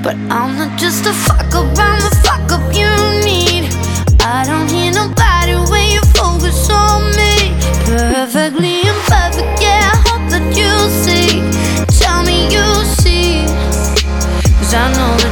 But I'm not just a fuck up, I'm the fuck up you need. I don't hear nobody when you focus on me. Perfectly imperfect, yeah, I hope that you see. Tell me you see, 'cause I know that